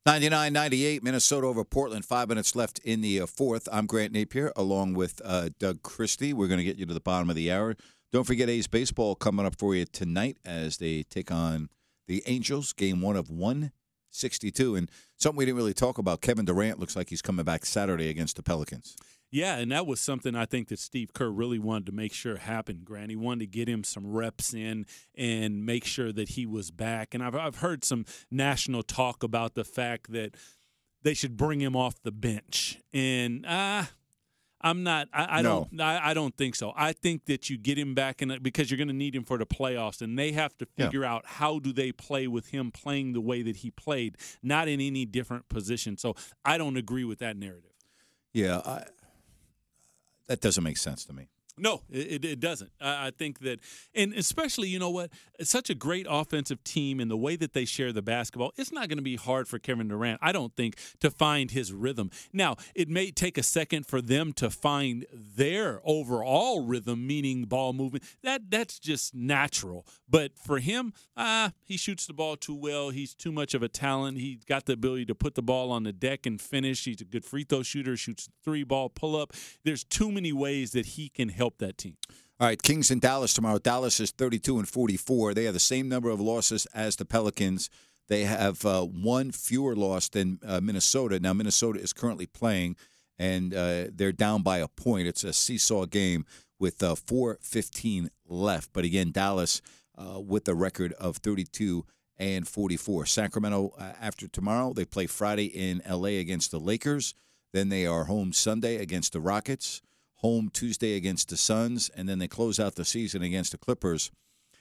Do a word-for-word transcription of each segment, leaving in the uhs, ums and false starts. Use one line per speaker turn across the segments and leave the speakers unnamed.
ninety-nine ninety-eight, Minnesota over Portland. Five minutes left in the uh, fourth. I'm Grant Napier along with uh, Doug Christie. We're going to get you to the bottom of the hour. Don't forget A's baseball coming up for you tonight as they take on the Angels. Game one of one sixty-two. And something we didn't really talk about, Kevin Durant looks like he's coming back Saturday against the Pelicans.
Yeah, and that was something I think that Steve Kerr really wanted to make sure happened, Grant. He wanted to get him some reps in and make sure that he was back. And I've I've heard some national talk about the fact that they should bring him off the bench. And uh, I'm not I, I
No.
don't I, I don't think so. I think that you get him back in it because you're going to need him for the playoffs, and they have to figure
Yeah.
out how do they play with him playing the way that he played, not in any different position. So I don't agree with that narrative.
Yeah, I, that doesn't make sense to me.
No, it, it doesn't. I, I think that, and especially, you know what, it's such a great offensive team and the way that they share the basketball, it's not going to be hard for Kevin Durant, I don't think, to find his rhythm. Now, it may take a second for them to find their overall rhythm, meaning ball movement. That That's just natural. But for him, ah, he shoots the ball too well. He's too much of a talent. He's got the ability to put the ball on the deck and finish. He's a good free throw shooter, shoots three ball pull up. There's too many ways that he can help that team.
All right, Kings and Dallas tomorrow. Dallas is thirty-two and forty-four. They have the same number of losses as the Pelicans. They have uh, one fewer loss than uh, Minnesota. Now, Minnesota is currently playing, and uh, they're down by a point. It's a seesaw game with uh, four fifteen left. But again, Dallas uh, with a record of thirty-two and forty-four. Sacramento, uh, after tomorrow, they play Friday in L A against the Lakers. Then they are home Sunday against the Rockets. Home Tuesday against the Suns, and then they close out the season against the Clippers.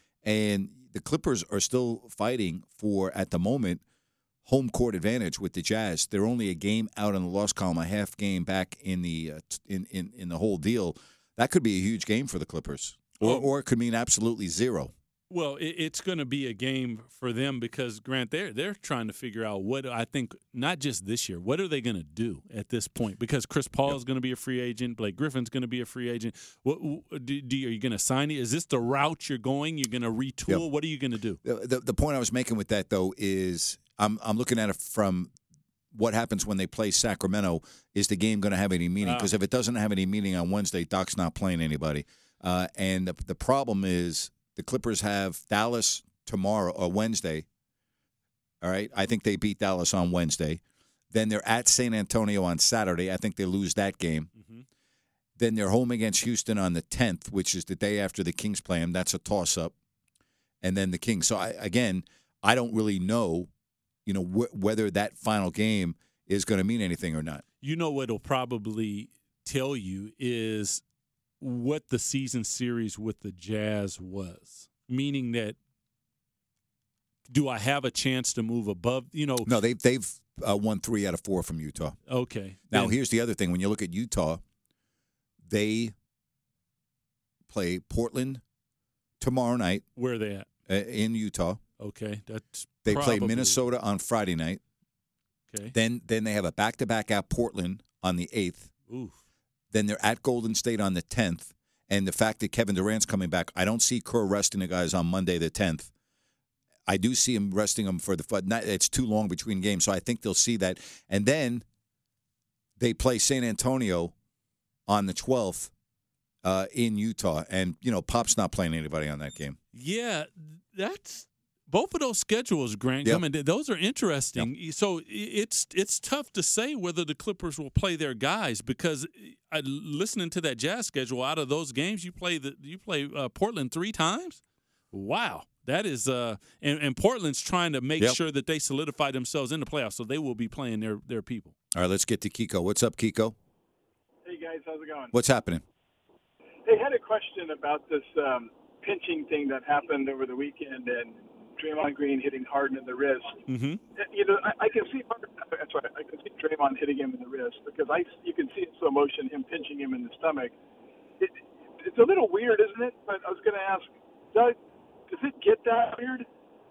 And the Clippers are still fighting for, at the moment, home court advantage with the Jazz. They're only a game out on the loss column, a half game back in the uh, in, in in the whole deal. That could be a huge game for the Clippers, or or it could mean absolutely zero.
Well, it, it's going to be a game for them because, Grant, they're, they're trying to figure out what, I think, not just this year, what are they going to do at this point? Because Chris Paul yep. is going to be a free agent. Blake Griffin's going to be a free agent. What, do, do, are you going to sign it? Is this the route you're going? You're going to retool? Yep. What are you going to do?
The, the, the point I was making with that, though, is I'm, I'm looking at it from what happens when they play Sacramento. Is the game going to have any meaning? Because uh, if it doesn't have any meaning on Wednesday, Doc's not playing anybody. Uh, and the, the problem is, the Clippers have Dallas tomorrow or Wednesday. All right. I think they beat Dallas on Wednesday. Then they're at San Antonio on Saturday. I think they lose that game. Mm-hmm. Then they're home against Houston on the tenth, which is the day after the Kings play them. That's a toss-up. And then the Kings. So, I, again, I don't really know, you know, wh- whether that final game is going to mean anything or not.
You know what it'll probably tell you is what the season series with the Jazz was, meaning that do I have a chance to move above, you know?
No, they've, they've uh, won three out of four from Utah.
Okay.
Now,
then,
here's the other thing. When you look at Utah, they play Portland tomorrow night.
Where are they at?
Uh, in Utah.
Okay. That's
They
probably...
play Minnesota on Friday night.
Okay.
Then, then they have a back-to-back at Portland on the eighth.
Oof.
Then they're at Golden State on the tenth. And the fact that Kevin Durant's coming back, I don't see Kerr resting the guys on Monday the tenth. I do see him resting them for the – it's too long between games, so I think they'll see that. And then they play San Antonio on the twelfth uh, in Utah. And, you know, Pop's not playing anybody on that game.
Yeah, that's – both of those schedules, Grant,
yep.
coming, those are interesting.
Yep.
So it's it's tough to say whether the Clippers will play their guys because I, listening to that Jazz schedule, out of those games, you play the you play uh, Portland three times. Wow, that is uh, and, and Portland's trying to make
yep.
sure that they solidify themselves in the playoffs, so they will be playing their their people.
All right, let's get to Kiko. What's up, Kiko?
Hey guys, how's it going?
What's happening?
Hey, had a question about this um, pinching thing that happened over the weekend and Draymond Green hitting Harden in the wrist.
Mm-hmm.
You know, I, I can see that's right. I can see Draymond hitting him in the wrist because I you can see in slow motion him pinching him in the stomach. It, it's a little weird, isn't it? But I was going to ask, Doug, does it get that weird?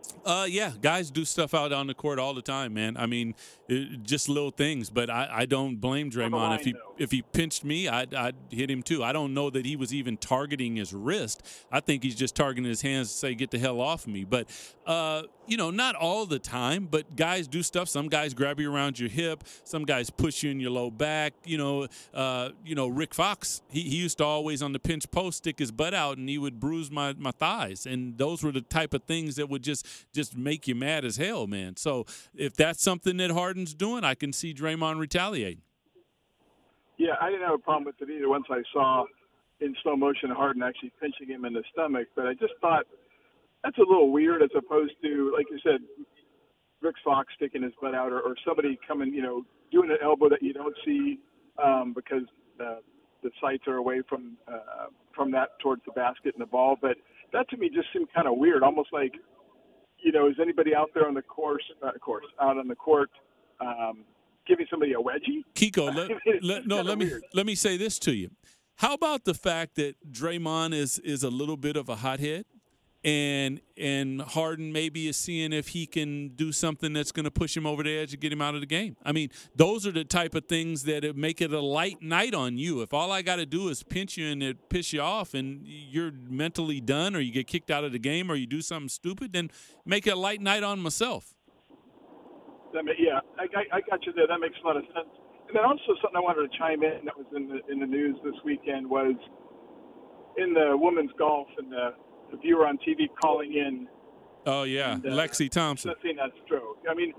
Uh, yeah, guys do stuff out on the court all the time, man. I mean, it, just little things, but I, I don't blame Draymond. If he if he pinched me, I'd, I'd hit him too. I don't know that he was even targeting his wrist. I think he's just targeting his hands to say, get the hell off of me. But, uh, you know, not all the time, but guys do stuff. Some guys grab you around your hip. Some guys push you in your low back. You know, uh, you know, Rick Fox, he, he used to always on the pinch post stick his butt out, and he would bruise my, my thighs. And those were the type of things that would just just make you mad as hell, man. So if that's something that Harden's doing, I can see Draymond retaliating.
Yeah, I didn't have a problem with it either once I saw in slow motion Harden actually pinching him in the stomach. But I just thought that's a little weird as opposed to, like you said, Rick Fox sticking his butt out or, or somebody coming, you know, doing an elbow that you don't see um, because uh, the sights are away from uh, from that towards the basket and the ball. But that to me just seemed kind of weird, almost like, you know, is anybody out there on the course, uh, course out on the court um, giving somebody a wedgie?
Kiko, let, let, no, let me weird. let me say this to you. How about the fact that Draymond is is a little bit of a hothead, and and Harden maybe is seeing if he can do something that's going to push him over the edge and get him out of the game? I mean, those are the type of things that make it a light night on you. If all I got to do is pinch you and it piss you off and you're mentally done, or you get kicked out of the game, or you do something stupid, then make it a light night on myself.
That may, yeah, I, I, I got you there. That makes a lot of sense. And then also something I wanted to chime in that was in the in the news this weekend was in the women's golf and the, the viewer on T V calling in.
Oh yeah, and, uh, Lexi Thompson.
Seeing that stroke. I mean,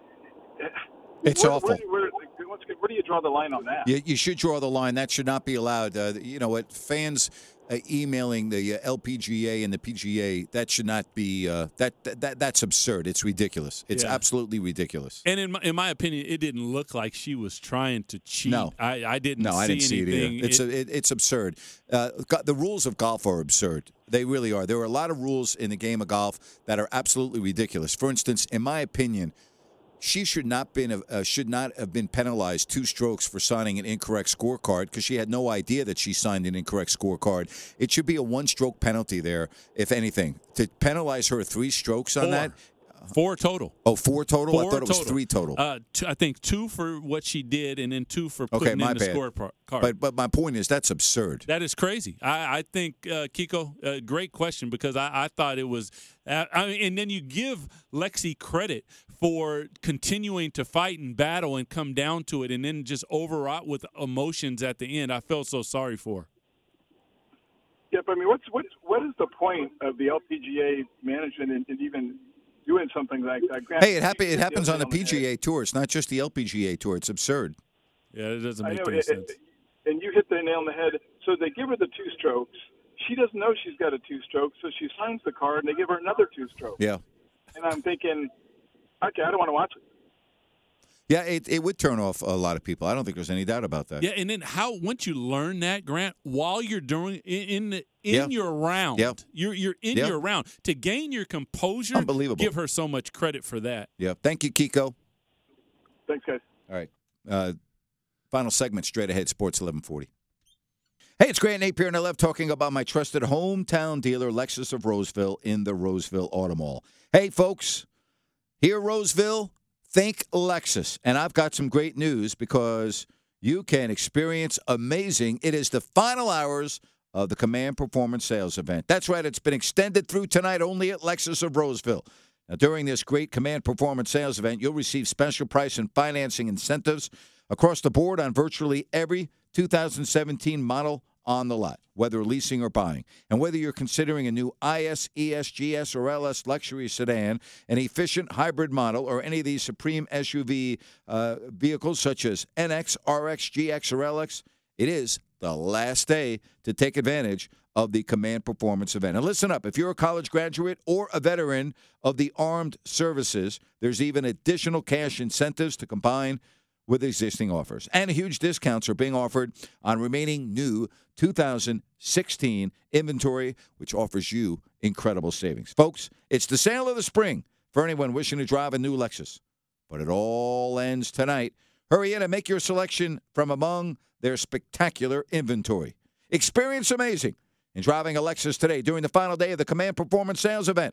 it's
where,
awful.
Where, where, where, where do you draw the line on that?
You, you should draw the line. That should not be allowed. Uh, you know what? Fans uh, emailing the uh, L P G A and the P G A, that should not be. Uh, that, that that's absurd. It's ridiculous. It's yeah. absolutely ridiculous.
And in my, in my opinion, it didn't look like she was trying to cheat.
No,
I, I didn't.
No,
see
I didn't see
anything.
it either. It's
it,
a, it, it's absurd. Uh, the rules of golf are absurd. They really are. There are a lot of rules in the game of golf that are absolutely ridiculous. For instance, in my opinion, she should not been uh, should not have been penalized two strokes for signing an incorrect scorecard because she had no idea that she signed an incorrect scorecard. It should be a one-stroke penalty there, if anything. To penalize her three strokes on
Four.
that.
Four total.
Oh, four total?
Four
I thought it was
total.
three total.
Uh, two, I think two for what she did and then two for putting
okay, my
in the
bad.
scorecard.
But but my point is that's absurd.
That is crazy. I, I think, uh, Kiko, uh, great question because I, I thought it was uh, – I mean, and then you give Lexi credit for continuing to fight and battle and come down to it and then just overwrought with emotions at the end. I felt so sorry for her.
Yeah, but I mean, what's, what's, what is the point of the L P G A management and, and even – doing something like that?
Hey, it, happen, it happens on the P G A Tour. It's not just the L P G A Tour. It's absurd.
Yeah, it doesn't make
know,
any
it,
sense.
It, and you hit the nail on the head. So they give her the two strokes. She doesn't know she's got a two stroke, so she signs the card, and they give her another two strokes.
Yeah.
And I'm thinking, okay, I don't want to watch it.
Yeah, it, it would turn off a lot of people. I don't think there's any doubt about that.
Yeah, and then how once you learn that, Grant, while you're doing in in, the, in yeah. your round,
yeah.
you're you're in
yeah.
your round to gain your composure.
Unbelievable.
Give her so much credit for that.
Yeah, thank you, Kiko.
Thanks, guys.
All right, uh, final segment straight ahead. Sports eleven forty. Hey, it's Grant Napier, and I love talking about my trusted hometown dealer, Lexus of Roseville, in the Roseville Auto Mall. Hey, folks, here, Roseville. Think Lexus. And I've got some great news because you can experience amazing. It is the final hours of the Command Performance Sales Event. That's right. It's been extended through tonight only at Lexus of Roseville. Now, during this great Command Performance Sales Event, you'll receive special price and financing incentives across the board on virtually every two thousand seventeen model on the lot, whether leasing or buying. And whether you're considering a new I S, E S, G S, or L S luxury sedan, an efficient hybrid model, or any of these supreme S U V uh, vehicles such as N X, R X, G X, or L X, it is the last day to take advantage of the Command Performance event. And listen up, if you're a college graduate or a veteran of the armed services, there's even additional cash incentives to combine with existing offers. And huge discounts are being offered on remaining new two thousand sixteen inventory, which offers you incredible savings. Folks, it's the sale of the spring for anyone wishing to drive a new Lexus. But it all ends tonight. Hurry in and make your selection from among their spectacular inventory. Experience amazing in driving a Lexus today during the final day of the Command Performance Sales Event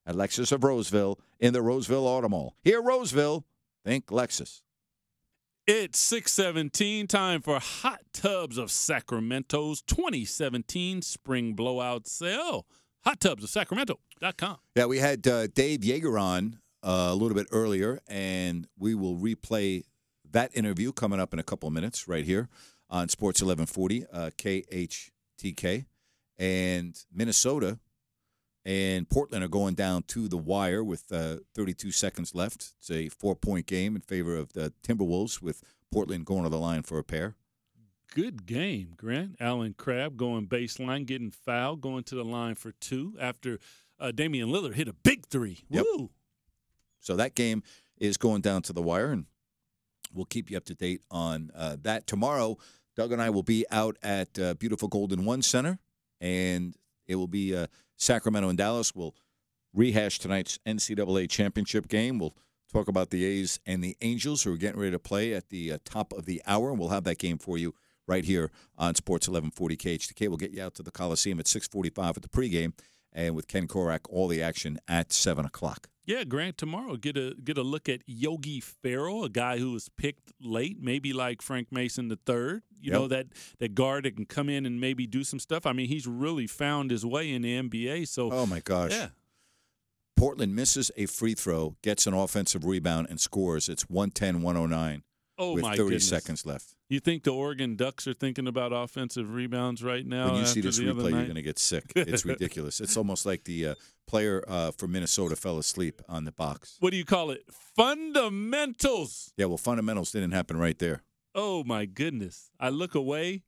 at Lexus of Roseville in the Roseville Auto Mall. Here, Roseville, think Lexus.
It's six seventeen, time for Hot Tubs of Sacramento's twenty seventeen Spring Blowout Sale. hot tubs of sacramento dot com.
Yeah, we had uh, Dave Yeager on uh, a little bit earlier, and we will replay that interview coming up in a couple of minutes right here on Sports eleven forty, uh, K H T K. And Minnesota and Portland are going down to the wire with uh, thirty-two seconds left. It's a four-point game in favor of the Timberwolves, with Portland going to the line for a pair.
Good game, Grant. Allen Crabbe going baseline, getting fouled, going to the line for two after uh, Damian Lillard hit a big three.
Yep.
Woo!
So that game is going down to the wire, and we'll keep you up to date on uh, that. Tomorrow, Doug and I will be out at uh, beautiful Golden One Center, and it will be uh, Sacramento and Dallas. We'll rehash tonight's N C double A championship game. We'll talk about the A's and the Angels, who are getting ready to play at the uh, top of the hour, and we'll have that game for you right here on Sports eleven forty K H T K. We'll get you out to the Coliseum at six forty-five at the pregame, and with Ken Korak, all the action at seven o'clock.
Yeah, Grant, tomorrow get a get a look at Yogi Ferrell, a guy who was picked late, maybe like Frank Mason the third. You
Yep.
know, that, that guard that can come in and maybe do some stuff. I mean, he's really found his way in the N B A. So,
Oh, my gosh.
yeah.
Portland misses a free throw, gets an offensive rebound, and scores. It's one ten one oh nine
Oh,
with
my
thirty
goodness.
seconds left.
You think the Oregon Ducks are thinking about offensive rebounds right now?
When you
after
see this
the other
replay, you're
night?
going to get sick. It's ridiculous. It's almost like the uh, player uh, for Minnesota fell asleep on the box.
What do you call it? Fundamentals.
Yeah, well, fundamentals didn't happen right there.
Oh, my goodness. I look away.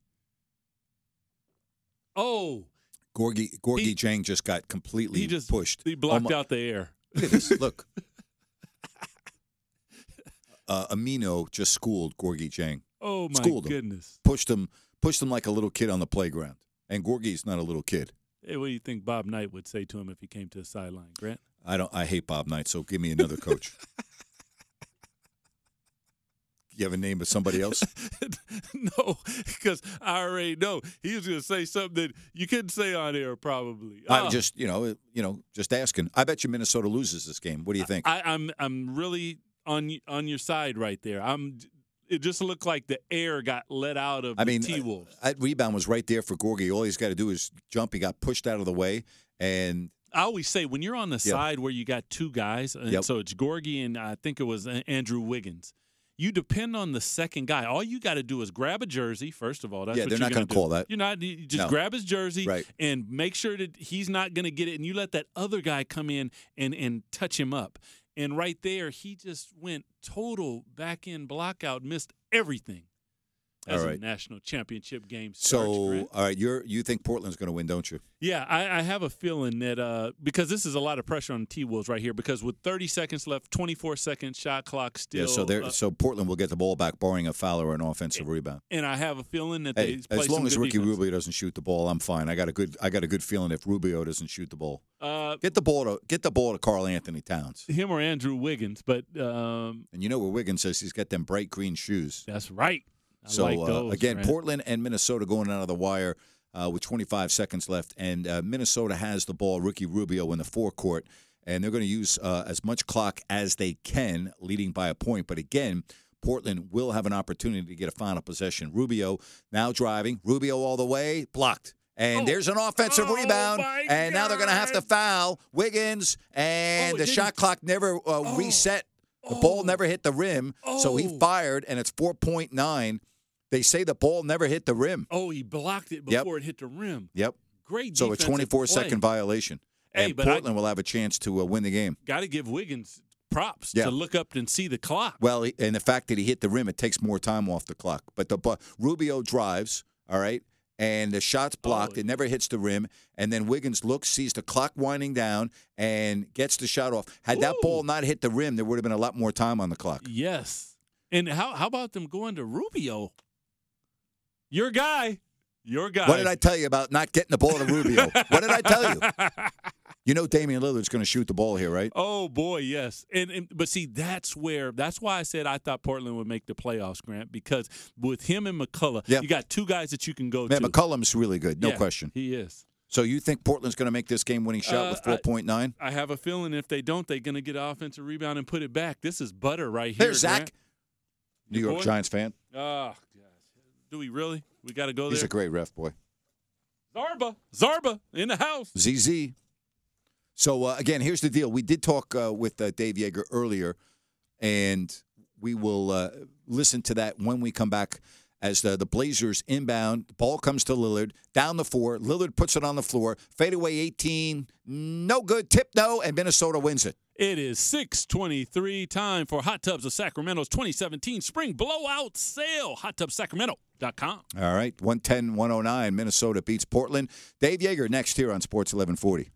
Oh,
Gorgie, Gorgie
He-
Jang just got completely
he just
pushed.
He blocked
Almo-
out the air.
Look at this. Look. uh, Amino just schooled Gorgie Jang.
Oh, my
Schooled him.
goodness.
Pushed him, pushed him like a little kid on the playground. And Gorgie's not a little kid.
Hey, what do you think Bob Knight would say to him if he came to the sideline, Grant?
I don't. I hate Bob Knight, so give me another coach. You have a name of somebody else?
No, because I already know he was going to say something that you couldn't say on air, probably.
I'm
Oh,
just, you know, you know, just asking. I bet you Minnesota loses this game. What do you think?
I, I'm I'm really on y- on your side right there. I'm. It just looked like the air got let out of
I
the
mean,
T-Wolves.
that rebound was right there for Gorgie. All he's got to do is jump. He got pushed out of the way, and
I always say when you're on the
Yeah.
side where you got two guys, and
Yep.
so it's Gorgie and I think it was A- Andrew Wiggins. You depend on the second guy. All you got to do is grab a jersey. First of all, that's
Yeah,
what
they're
you're
not
going
gonna
to
call that.
You're not. You just
No.
grab his jersey
Right.
and make sure that he's not going to get it, and you let that other guy come in and and touch him up. And right there, he just went total back end blockout, missed everything. As
All
a
right.
national championship game starts,
so
Grant.
all right, you're you think Portland's going to win, don't you?
Yeah, I, I have a feeling that uh, because this is a lot of pressure on the T-Wolves right here, because with thirty seconds left, twenty-four second shot clock still.
yeah. So they're
uh,
so Portland will get the ball back, barring a foul or an offensive rebound.
and I have a feeling that
Hey,
they play
as long
some
as
good
Ricky
defense.
Rubio doesn't shoot the ball, I'm fine. I got a good I got a good feeling if Rubio doesn't shoot the ball.
Uh,
Get the ball to get the ball to Karl Anthony Towns.
him or Andrew Wiggins, but um,
And you know where Wiggins says he's got them bright green shoes.
that's right. I
So
like
uh,
those,
again,
Grant.
Portland and Minnesota going out of the wire uh, with twenty-five seconds left, and uh, Minnesota has the ball. Ricky Rubio in the forecourt, and they're going to use uh, as much clock as they can, leading by a point. But again, Portland will have an opportunity to get a final possession. Rubio now driving. Rubio all the way, blocked. And
Oh.
there's an offensive
Oh,
rebound,
my
and now they're going to have to
God.
foul Wiggins, and
Oh, it
the
didn't-
shot clock never uh,
Oh.
reset. The ball
Oh.
never hit the rim, so he
Oh.
fired, and it's four point nine. They say the ball never hit the rim.
Oh, he blocked it
Yep.
before it hit the rim.
Yep.
Great
So a
defensive
twenty-four second
play.
violation.
Hey,
And
but I-
Portland will have a chance to uh, win the game.
Got to give Wiggins props
Yeah.
to look up and see the clock.
Well, he- and the fact that he hit the rim, it takes more time off the clock. But the but Rubio drives, all right, and the shot's blocked.
Oh.
It never hits the rim. And then Wiggins looks, sees the clock winding down, and gets the shot off. Had that
Ooh.
ball not hit the rim, there would have been a lot more time on the clock.
Yes. And how how about them going to Rubio? Your guy. Your guy.
What did I tell you about not getting the ball to Rubio? What did I tell you? You know Damian Lillard's going to shoot the ball here, right?
Oh boy, yes. And, and but see, that's where that's why I said I thought Portland would make the playoffs, Grant, because with him and McCullough,
Yeah.
you got two guys that you can go
Man,
to.
McCollum's really good, no
Yeah,
question.
He is.
So you think Portland's going to make this game-winning shot
Uh,
with four point nine?
I have a feeling if they don't, they're going to get an offensive rebound and put it back. This is butter right here.
There's Zach,
Grant.
New
Your
York
boy?
Giants fan.
Oh, gosh. Do we really? We got to go
He's
there.
a great ref, boy.
Zarba, Zarba in the house.
Z Z. So, uh, again, here's the deal. We did talk uh, with uh, Dave Yeager earlier, and we will uh, listen to that when we come back as the, the Blazers inbound. The ball comes to Lillard, down the four. Lillard puts it on the floor. Fadeaway eighteen, no good. Tip, no, and Minnesota wins it.
It is six twenty-three, time for Hot Tubs of Sacramento's twenty seventeen Spring Blowout Sale. hot tub sacramento dot com.
All right, one ten one oh nine. Minnesota beats Portland. Dave Yeager next here on Sports eleven forty.